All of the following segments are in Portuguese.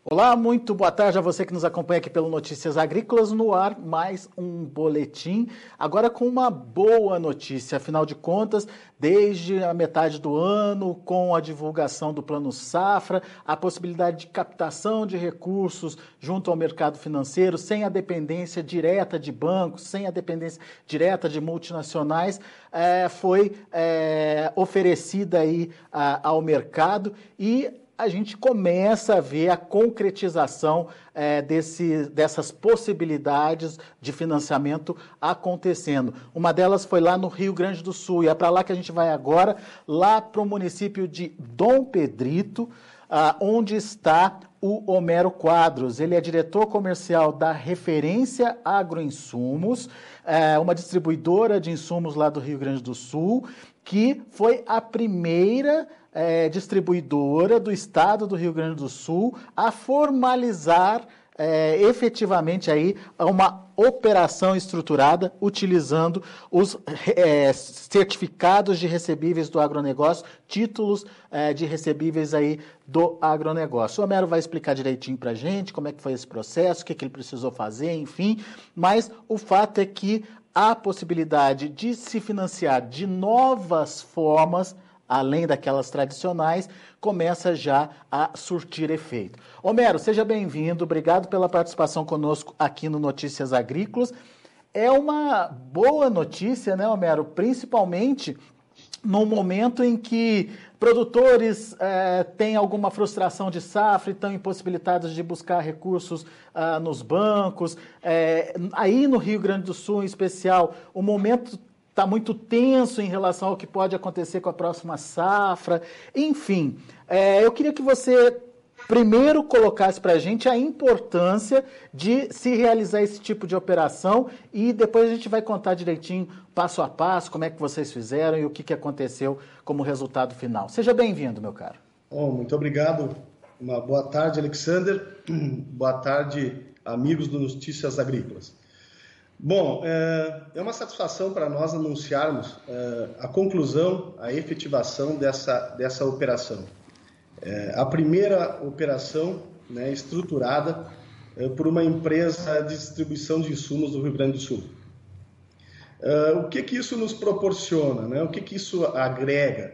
Olá, muito boa tarde a você que nos acompanha aqui pelo Notícias Agrícolas, no ar mais um boletim, agora com uma boa notícia, afinal de contas, desde a metade do ano, com a divulgação do Plano Safra, a possibilidade de captação de recursos junto ao mercado financeiro, sem a dependência direta de bancos, sem a dependência direta de multinacionais, foi oferecida aí ao mercado e a gente começa a ver a concretização dessas possibilidades de financiamento acontecendo. Uma delas foi lá no Rio Grande do Sul, e é para lá que a gente vai agora, lá para o município de Dom Pedrito, onde está o Homero Quadros. Ele é diretor comercial da Referência Agroinsumos, uma distribuidora de insumos lá do Rio Grande do Sul, que foi a primeira distribuidora do estado do Rio Grande do Sul a formalizar efetivamente aí uma operação estruturada utilizando os certificados de recebíveis do agronegócio, títulos de recebíveis aí do agronegócio. O Homero vai explicar direitinho para a gente como é que foi esse processo, o que ele precisou fazer, enfim, mas o fato é que há possibilidade de se financiar de novas formas, além daquelas tradicionais, começa já a surtir efeito. Homero, seja bem-vindo, obrigado pela participação conosco aqui no Notícias Agrícolas. É uma boa notícia, né, Homero? Principalmente no momento em que produtores têm alguma frustração de safra e estão impossibilitados de buscar recursos nos bancos. Aí no Rio Grande do Sul, em especial, o momento está muito tenso em relação ao que pode acontecer com a próxima safra. Enfim, eu queria que você primeiro colocasse para a gente a importância de se realizar esse tipo de operação e depois a gente vai contar direitinho, passo a passo, como é que vocês fizeram e o que aconteceu como resultado final. Seja bem-vindo, meu caro. Muito obrigado. Uma boa tarde, Alexander. Boa tarde, amigos do Notícias Agrícolas. Bom, é uma satisfação para nós anunciarmos a conclusão, a efetivação dessa operação. A primeira operação, né, estruturada por uma empresa de distribuição de insumos do Rio Grande do Sul. O que isso nos proporciona, né? O que isso agrega?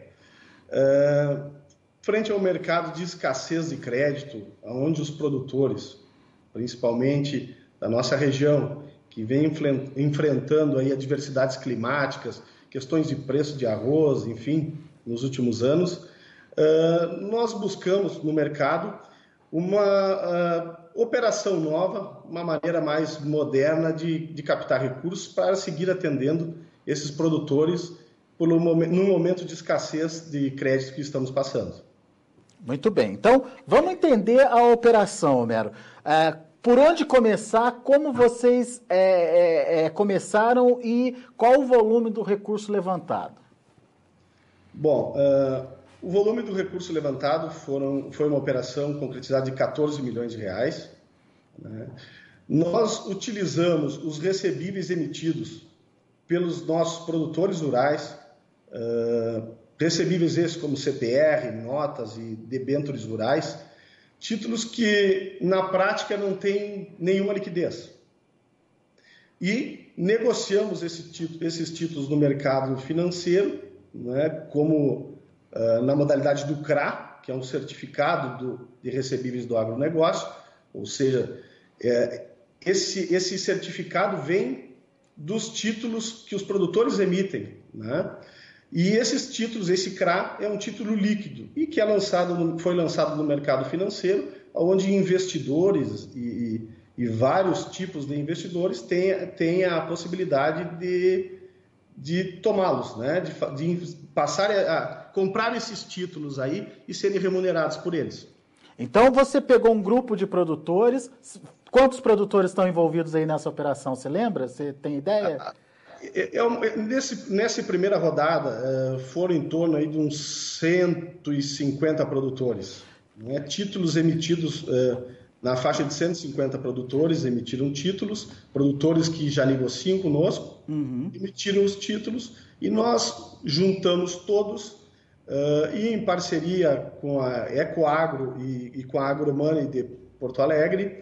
Frente ao mercado de escassez de crédito, onde os produtores, principalmente da nossa região, que vem enfrentando aí adversidades climáticas, questões de preço de arroz, enfim, nos últimos anos, nós buscamos no mercado uma operação nova, uma maneira mais moderna de captar recursos para seguir atendendo esses produtores no momento de escassez de crédito que estamos passando. Muito bem. Então, vamos entender a operação, Homero. Por onde começar, como vocês começaram e qual o volume do recurso levantado? Bom, o volume do recurso levantado foi uma operação concretizada de 14 milhões de reais. Né? Nós utilizamos os recebíveis emitidos pelos nossos produtores rurais, recebíveis esses como CPR, notas e debêntures rurais, títulos que, na prática, não têm nenhuma liquidez. E negociamos esses títulos no mercado financeiro, né, como na modalidade do CRA, que é um certificado de recebíveis do agronegócio, ou seja, esse certificado vem dos títulos que os produtores emitem, né? E esses títulos, esse CRA, é um título líquido e que foi lançado no mercado financeiro, onde investidores e vários tipos de investidores têm a possibilidade de tomá-los, né? de passar a comprar esses títulos aí e serem remunerados por eles. Então você pegou um grupo de produtores. Quantos produtores estão envolvidos aí nessa operação? Você lembra? Você tem ideia? Nessa primeira rodada, foram em torno aí de uns 150 produtores. Né? Títulos emitidos, na faixa de 150 produtores emitiram títulos, produtores que já negociam conosco, emitiram os títulos e nós juntamos todos e em parceria com a Ecoagro e com a AgroMoney de Porto Alegre,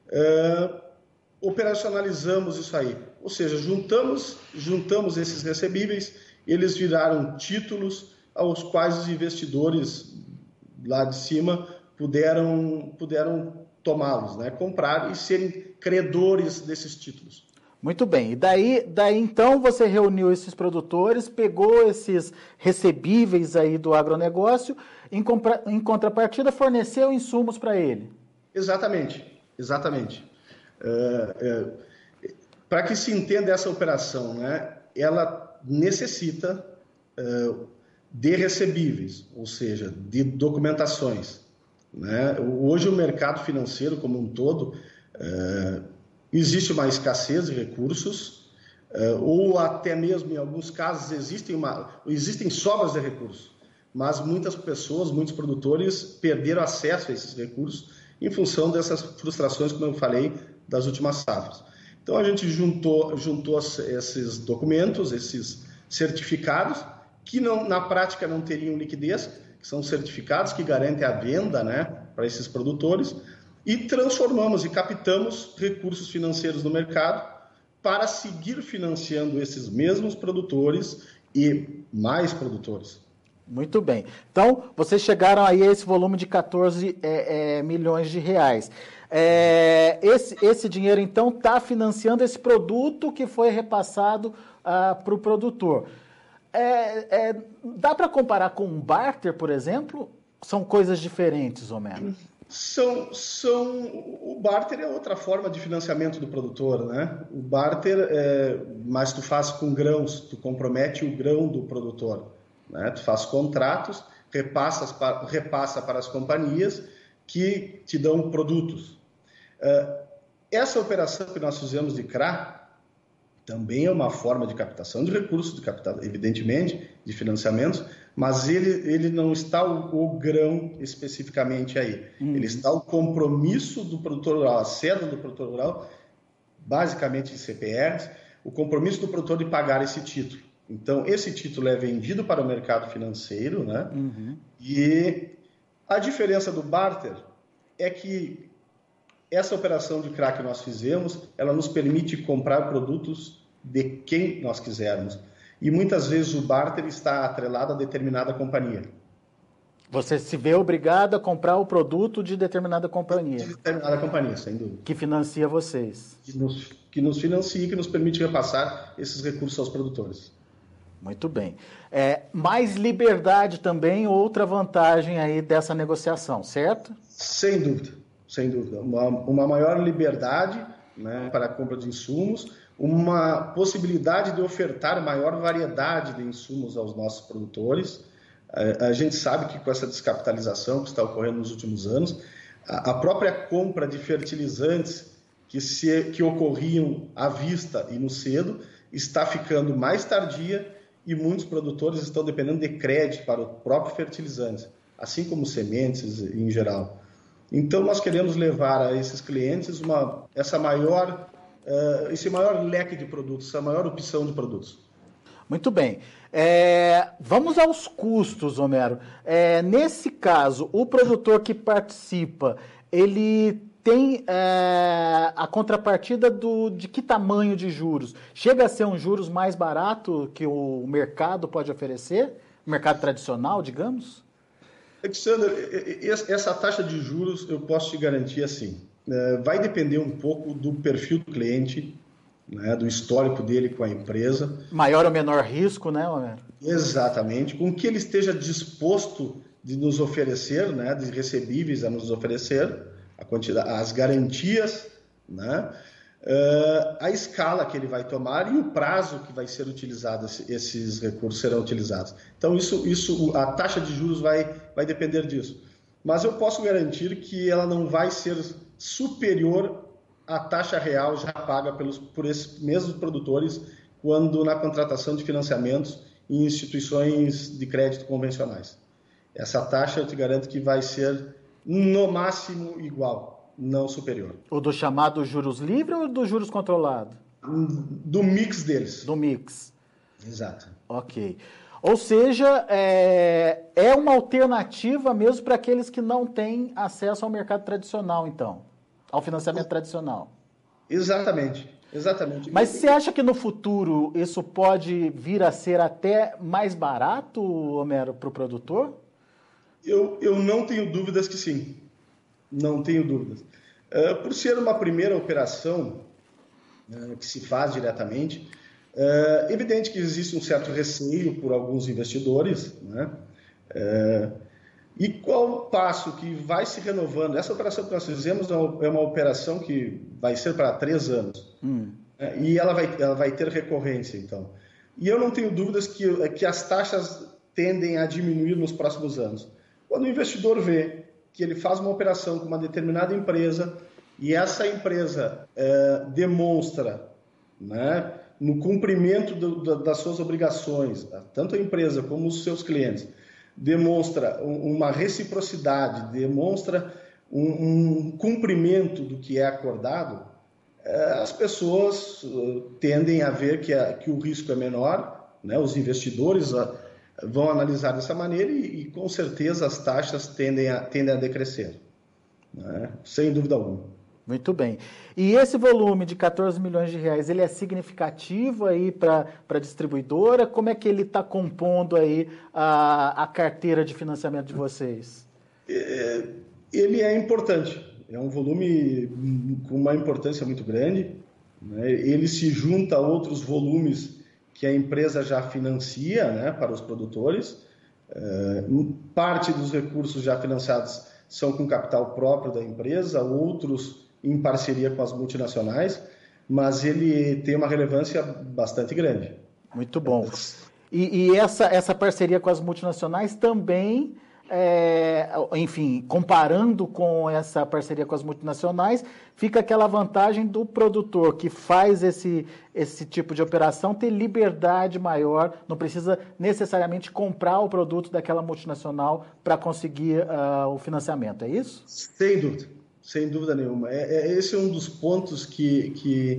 operacionalizamos isso aí. Ou seja, juntamos esses recebíveis, eles viraram títulos aos quais os investidores lá de cima puderam tomá-los, né? Comprar e serem credores desses títulos. Muito bem. E daí então você reuniu esses produtores, pegou esses recebíveis aí do agronegócio, em contrapartida forneceu insumos para ele. Exatamente. Para que se entenda essa operação, né? Ela necessita de recebíveis, ou seja, de documentações, né? Hoje o mercado financeiro como um todo, existe uma escassez de recursos, ou até mesmo em alguns casos existem sobras de recursos, mas muitas pessoas, muitos produtores perderam acesso a esses recursos em função dessas frustrações, como eu falei, das últimas safras. Então a gente juntou esses documentos, esses certificados, que na prática não teriam liquidez, que são certificados que garantem a venda, né, para esses produtores, e transformamos e captamos recursos financeiros no mercado para seguir financiando esses mesmos produtores e mais produtores. Muito bem. Então, vocês chegaram aí a esse volume de 14 milhões de reais. Esse dinheiro, então, está financiando esse produto que foi repassado para o produtor. Dá para comparar com um barter, por exemplo? São coisas diferentes, Homero? O barter é outra forma de financiamento do produtor, né? O barter, mas tu faz com grãos, tu compromete o grão do produtor, né? Tu faz contratos, repassa para as companhias que te dão produtos. Essa operação que nós fizemos de CRA também é uma forma de captação de recursos, evidentemente, de financiamentos, mas ele não está o grão especificamente aí. Ele está o compromisso do produtor rural, a cédula do produtor rural, basicamente de CPRs, o compromisso do produtor de pagar esse título. Então, esse título é vendido para o mercado financeiro, né? E a diferença do barter é que essa operação de CRA que nós fizemos, ela nos permite comprar produtos de quem nós quisermos. E muitas vezes o barter está atrelado a determinada companhia. Você se vê obrigado a comprar o produto de determinada companhia. De determinada companhia, sem dúvida. Que financia vocês. Que nos financia e que nos permite repassar esses recursos aos produtores. Muito bem. Mais liberdade também, outra vantagem aí dessa negociação, certo? Sem dúvida. Uma maior liberdade, né, para a compra de insumos, uma possibilidade de ofertar maior variedade de insumos aos nossos produtores. A gente sabe que com essa descapitalização que está ocorrendo nos últimos anos, a própria compra de fertilizantes que ocorriam à vista e no cedo está ficando mais tardia e muitos produtores estão dependendo de crédito para o próprio fertilizante, assim como sementes em geral. Então, nós queremos levar a esses clientes esse maior leque de produtos, essa maior opção de produtos. Muito bem. Vamos aos custos, Homero. Nesse caso, o produtor que participa, ele tem a contrapartida de que tamanho de juros? Chega a ser um juros mais barato que o mercado pode oferecer? O mercado tradicional, digamos? Alexander, essa taxa de juros eu posso te garantir assim, vai depender um pouco do perfil do cliente, né, do histórico dele com a empresa. Maior ou menor risco, né, Homero? Exatamente, com que ele esteja disposto de nos oferecer, né, de recebíveis a nos oferecer, a quantidade, as garantias, né, a escala que ele vai tomar e o prazo que vai ser utilizado, esses recursos serão utilizados. Então, a taxa de juros vai depender disso. Mas eu posso garantir que ela não vai ser superior à taxa real já paga por esses mesmos produtores quando na contratação de financiamentos em instituições de crédito convencionais. Essa taxa eu te garanto que vai ser no máximo igual, não superior. O do chamado juros livre ou do juros controlado? Do mix deles. Do mix. Exato. Ok. Ou seja, é uma alternativa mesmo para aqueles que não têm acesso ao mercado tradicional, então. ao financiamento tradicional. Exatamente. Mas você acha que no futuro isso pode vir a ser até mais barato, Homero, para o produtor? Eu não tenho dúvidas que sim. Não tenho dúvidas. Por ser uma primeira operação que se faz diretamente, evidente que existe um certo receio por alguns investidores, né? E qual o passo que vai se renovando? Essa operação que nós fizemos é uma operação que vai ser para 3 anos. E ela vai ter recorrência, então. E eu não tenho dúvidas que as taxas tendem a diminuir nos próximos anos. Quando o investidor vê que ele faz uma operação com uma determinada empresa e essa empresa demonstra, né, no cumprimento das suas obrigações, tanto a empresa como os seus clientes, demonstra uma reciprocidade, demonstra um cumprimento do que é acordado, as pessoas tendem a ver que o risco é menor, né? Os investidores vão analisar dessa maneira e com certeza as taxas tendem a decrescer, né? Sem dúvida alguma. Muito bem. E esse volume de 14 milhões de reais, ele é significativo aí para a distribuidora? Como é que ele está compondo aí a carteira de financiamento de vocês? Ele é importante. É um volume com uma importância muito grande, né? Ele se junta a outros volumes que a empresa já financia, né, para os produtores. Parte dos recursos já financiados são com capital próprio da empresa, outros em parceria com as multinacionais, mas ele tem uma relevância bastante grande. Muito bom. E essa parceria com as multinacionais também, enfim, comparando com essa parceria com as multinacionais, fica aquela vantagem do produtor que faz esse tipo de operação ter liberdade maior, não precisa necessariamente comprar o produto daquela multinacional para conseguir o financiamento, é isso? Sem dúvida nenhuma. Esse é um dos pontos que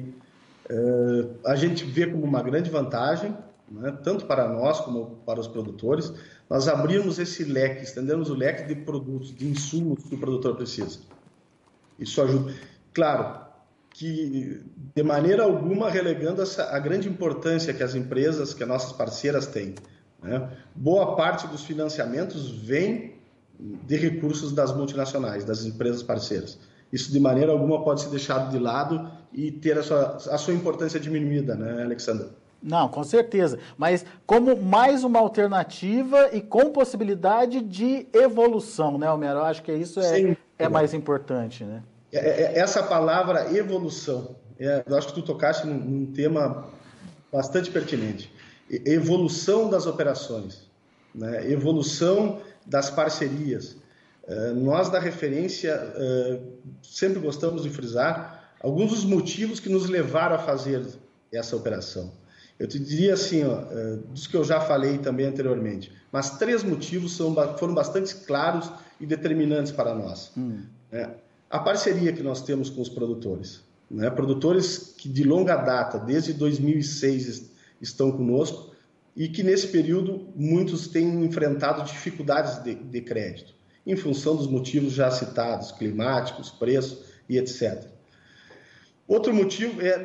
a gente vê como uma grande vantagem, né, tanto para nós como para os produtores. Nós abrimos esse leque, estendemos o leque de produtos, de insumos que o produtor precisa. Isso ajuda. Claro que, de maneira alguma, relegando a grande importância que as empresas, que as nossas parceiras têm, né? Boa parte dos financiamentos vem de recursos das multinacionais, das empresas parceiras. Isso, de maneira alguma, pode ser deixado de lado e ter a sua importância diminuída, né, Alexandre? Não, com certeza. Mas como mais uma alternativa e com possibilidade de evolução, né, Homero? Eu acho que isso é mais importante, né? Essa palavra evolução, eu acho que tu tocaste num tema bastante pertinente. Evolução das operações, né? Evolução das parcerias. Nós, da Referência, sempre gostamos de frisar alguns dos motivos que nos levaram a fazer essa operação. Eu te diria assim, dos que eu já falei também anteriormente, mas 3 motivos foram bastante claros e determinantes para nós. A parceria que nós temos com os produtores, né? Produtores que de longa data, desde 2006, estão conosco e que nesse período muitos têm enfrentado dificuldades de crédito, em função dos motivos já citados, climáticos, preço e etc. Outro motivo é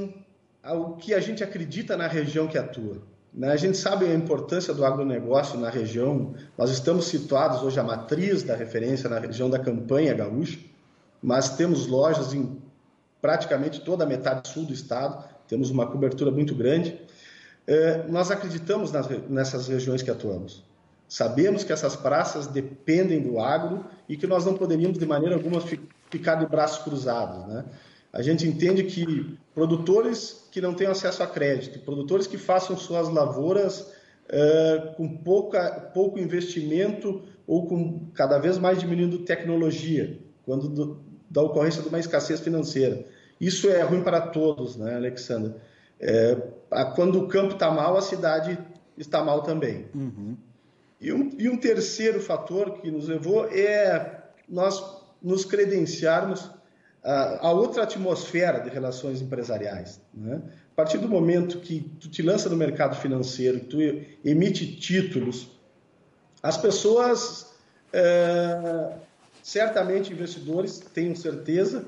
o que a gente acredita na região que atua. Né? A gente sabe a importância do agronegócio na região. Nós estamos situados hoje, a matriz da Referência, na região da Campanha Gaúcha, mas temos lojas em praticamente toda a metade sul do estado, temos uma cobertura muito grande. Nós acreditamos nessas regiões que atuamos. Sabemos que essas praças dependem do agro e que nós não poderíamos, de maneira alguma, ficar de braços cruzados, né? A gente entende que produtores que não têm acesso a crédito, produtores que façam suas lavouras com pouco investimento ou com cada vez mais diminuindo tecnologia, quando da ocorrência de uma escassez financeira. Isso é ruim para todos, né, Alexandre? Quando o campo está mal, a cidade está mal também. Uhum. E um terceiro fator que nos levou é nós nos credenciarmos a outra atmosfera de relações empresariais, né? A partir do momento que tu te lança no mercado financeiro, que tu emite títulos, as pessoas, certamente investidores, tenho certeza,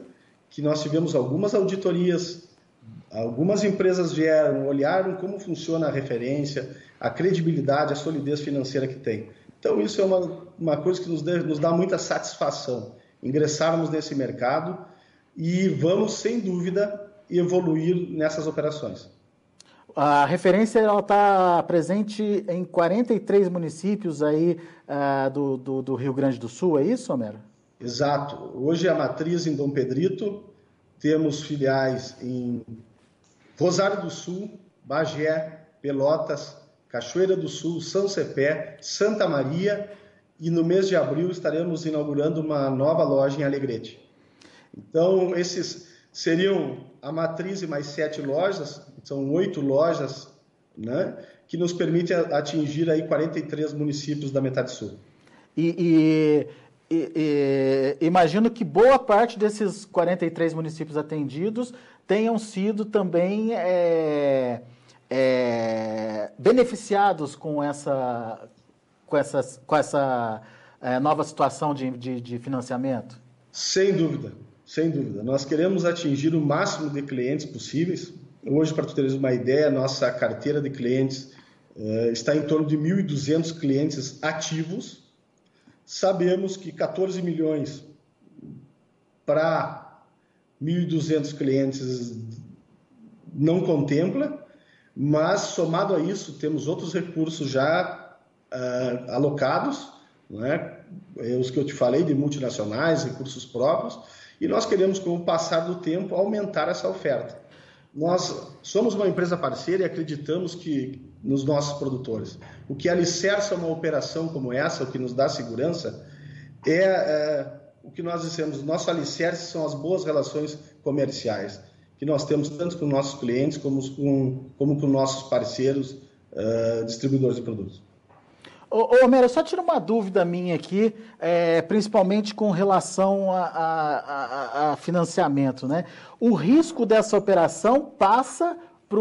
que nós tivemos algumas auditorias, algumas empresas vieram, olharam como funciona a referência, a credibilidade, a solidez financeira que tem. Então, isso é uma coisa que nos dá muita satisfação, ingressarmos nesse mercado e vamos, sem dúvida, evoluir nessas operações. A referência está presente em 43 municípios aí do Rio Grande do Sul, é isso, Homero? Exato. Hoje a matriz em Dom Pedrito, temos filiais em Rosário do Sul, Bagé, Pelotas, Cachoeira do Sul, São Cepé, Santa Maria e no mês de abril estaremos inaugurando uma nova loja em Alegrete. Então, esses seriam a matriz e mais 7 lojas, são 8 lojas, né, que nos permite atingir aí 43 municípios da metade sul. Imagino que boa parte desses 43 municípios atendidos tenham sido também beneficiados com essa nova situação de financiamento? Sem dúvida, sem dúvida. Nós queremos atingir o máximo de clientes possíveis. Hoje, para tu teres uma ideia, nossa carteira de clientes está em torno de 1.200 clientes ativos. Sabemos que 14 milhões para 1.200 clientes não contempla, mas somado a isso temos outros recursos já alocados, né? Os que eu te falei de multinacionais, recursos próprios, e nós queremos, com o passar do tempo, aumentar essa oferta. Nós somos uma empresa parceira e acreditamos que nos nossos produtores. O que alicerça uma operação como essa, o que nos dá segurança, o que nós dissemos, nosso alicerce são as boas relações comerciais, que nós temos tanto com nossos clientes como com nossos parceiros distribuidores de produtos. Homero, só tira uma dúvida minha aqui, principalmente com relação a financiamento, né? O risco dessa operação passa para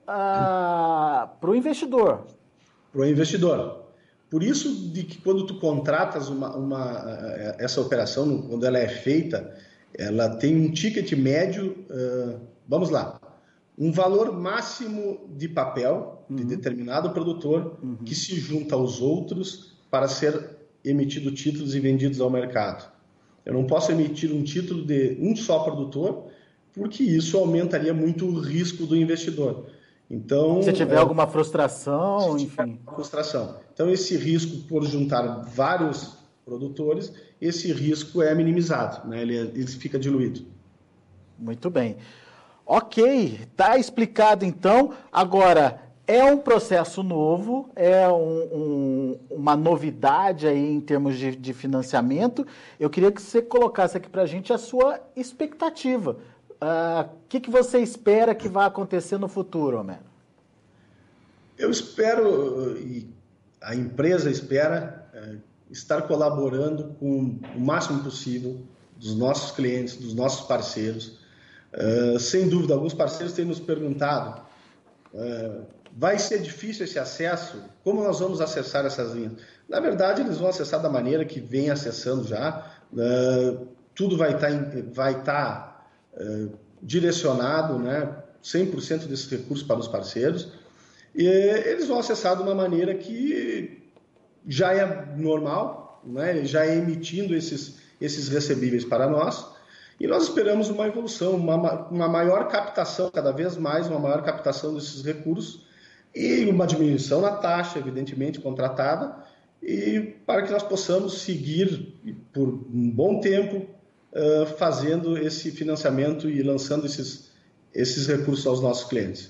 o investidor. Para o investidor. Por isso de que quando tu contratas essa operação, quando ela é feita, ela tem um ticket médio, vamos lá, um valor máximo de papel de determinado produtor que se junta aos outros para ser emitido títulos e vendidos ao mercado. Eu não posso emitir um título de um só produtor, porque isso aumentaria muito o risco do investidor. Então, se tiver alguma frustração, enfim. Frustração. Então, esse risco por juntar vários produtores, esse risco é minimizado, né? Ele fica diluído. Muito bem. Ok, está explicado então. Agora, é um processo novo, é uma novidade aí em termos de financiamento. Eu queria que você colocasse aqui para a gente a sua expectativa. O que você espera que vai acontecer no futuro, Homero? Eu espero, e a empresa espera, estar colaborando com o máximo possível dos nossos clientes, dos nossos parceiros. Sem dúvida, alguns parceiros têm nos perguntado, vai ser difícil esse acesso? Como nós vamos acessar essas linhas? Na verdade, eles vão acessar da maneira que vem acessando já. Tudo vai estar direcionado, né, 100% desses recursos para os parceiros, e eles vão acessar de uma maneira que já é normal, né, já é emitindo esses recebíveis para nós. E nós esperamos uma evolução, uma maior captação, cada vez mais, uma maior captação desses recursos e uma diminuição na taxa, evidentemente, contratada, e para que nós possamos seguir por um bom tempo fazendo esse financiamento e lançando esses recursos aos nossos clientes.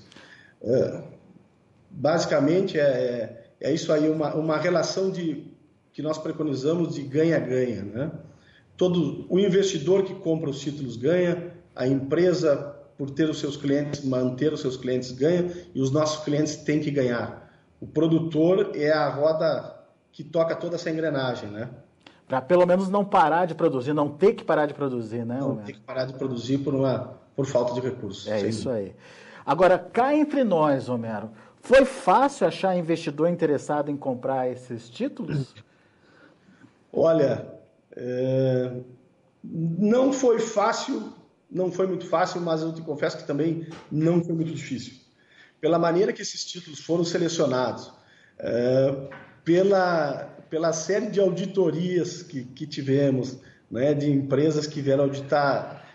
Basicamente, é isso aí, uma relação que nós preconizamos de ganha-ganha, né? O investidor que compra os títulos ganha, a empresa, por ter os seus clientes, manter os seus clientes ganha, e os nossos clientes têm que ganhar. O produtor é a roda que toca toda essa engrenagem, né? Para pelo menos não parar de produzir, não ter que parar de produzir, né? Não ter que parar de produzir por falta de recursos. É isso aí. Agora, cá entre nós, Homero, foi fácil achar investidor interessado em comprar esses títulos? Olha, não foi fácil não foi muito fácil, mas eu te confesso que também não foi muito difícil. Pela maneira que esses títulos foram selecionados, pela série de auditorias que tivemos, né, de empresas que vieram auditar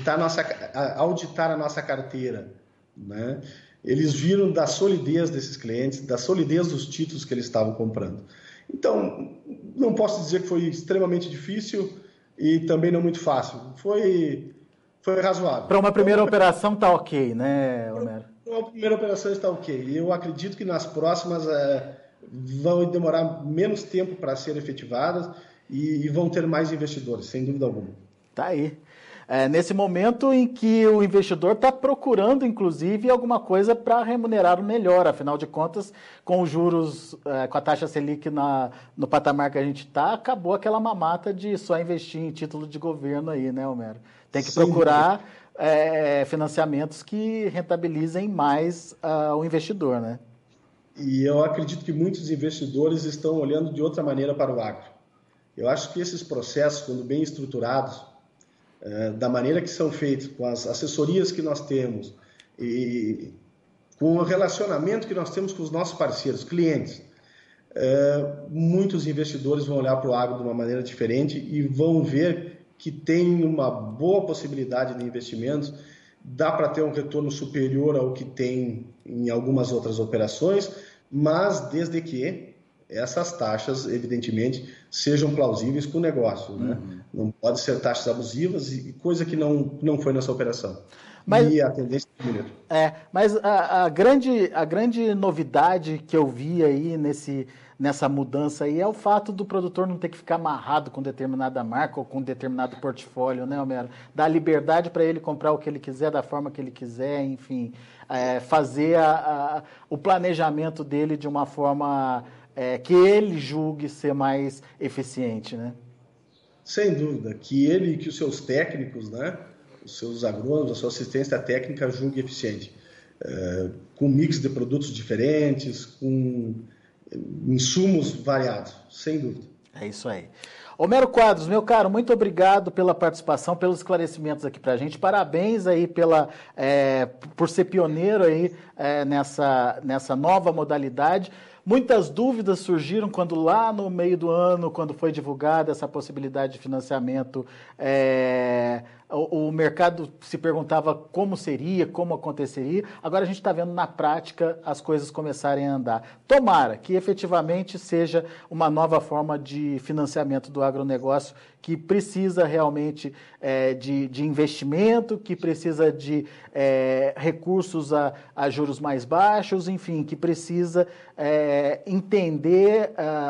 a nossa carteira, né? Eles viram da solidez desses clientes, da solidez dos títulos que eles estavam comprando. Então, não posso dizer que foi extremamente difícil e também não muito fácil. Foi razoável. Para uma primeira operação está ok, né, Homero? Para uma primeira operação está ok. Eu acredito que nas próximas vão demorar menos tempo para serem efetivadas e vão ter mais investidores, sem dúvida alguma. Tá aí. Nesse momento em que o investidor está procurando, inclusive, alguma coisa para remunerar melhor. Afinal de contas, com os juros, com a taxa Selic no patamar que a gente está, acabou aquela mamata de só investir em título de governo aí, né, Homero? Tem que procurar financiamentos que rentabilizem mais o investidor, né? E eu acredito que muitos investidores estão olhando de outra maneira para o agro. Eu acho que esses processos, quando bem estruturados, da maneira que são feitos, com as assessorias que nós temos e com o relacionamento que nós temos com os nossos parceiros, clientes, muitos investidores vão olhar para o agro de uma maneira diferente e vão ver que tem uma boa possibilidade de investimentos, dá para ter um retorno superior ao que tem em algumas outras operações, mas desde que essas taxas, evidentemente, sejam plausíveis com o negócio, né? Não pode ser taxas abusivas e coisa que não foi nessa operação. E a tendência é diminuir. Mas a grande novidade que eu vi aí nessa mudança aí é o fato do produtor não ter que ficar amarrado com determinada marca ou com determinado portfólio, né, Homero? Dar liberdade para ele comprar o que ele quiser, da forma que ele quiser, enfim, fazer o planejamento dele de uma forma que ele julgue ser mais eficiente, né? Sem dúvida, que os seus técnicos, né, os seus agrônomos, a sua assistência técnica julgue eficiente, com mix de produtos diferentes, com insumos variados, sem dúvida. É isso aí. Homero Quadros, meu caro, muito obrigado pela participação, pelos esclarecimentos aqui pra gente. Parabéns aí por ser pioneiro aí nessa nova modalidade. Muitas dúvidas surgiram quando lá no meio do ano, quando foi divulgada essa possibilidade de financiamento, o mercado se perguntava como seria, como aconteceria. Agora a gente está vendo na prática as coisas começarem a andar. Tomara que efetivamente seja uma nova forma de financiamento do agronegócio que precisa realmente de investimento, que precisa de recursos a juros mais baixos, enfim, que precisa entender,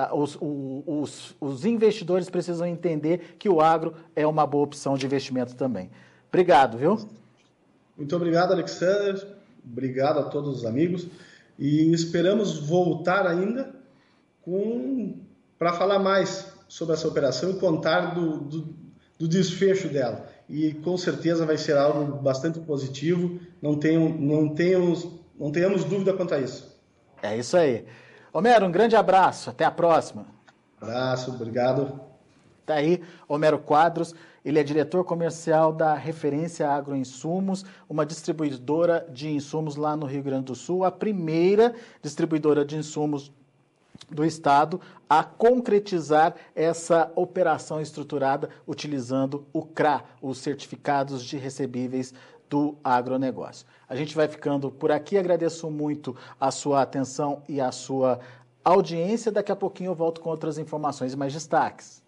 os investidores precisam entender que o agro é uma boa opção de investimento também. Obrigado, viu? Muito obrigado, Alexander. Obrigado a todos os amigos. E esperamos voltar ainda para falar mais sobre essa operação e contar do desfecho dela. E com certeza vai ser algo bastante positivo. Não tenhamos dúvida quanto a isso. É isso aí. Homero, um grande abraço. Até a próxima. Abraço, obrigado. Está aí Homero Quadros, ele é diretor comercial da Referência Agroinsumos, uma distribuidora de insumos lá no Rio Grande do Sul, a primeira distribuidora de insumos do Estado a concretizar essa operação estruturada utilizando o CRA, os Certificados de Recebíveis do Agronegócio. A gente vai ficando por aqui, agradeço muito a sua atenção e a sua audiência. Daqui a pouquinho eu volto com outras informações e mais destaques.